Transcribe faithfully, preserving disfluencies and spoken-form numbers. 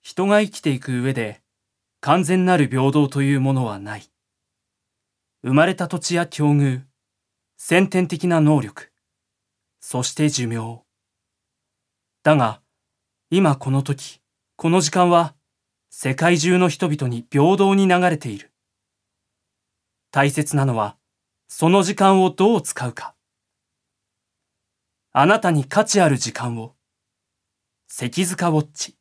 人が生きていく上で完全なる平等というものはない。生まれた土地や境遇、先天的な能力、そして寿命。だが、今この時、この時間は世界中の人々に平等に流れている。大切なのは、その時間をどう使うか。あなたに価値ある時間を。関塚ウォッチ。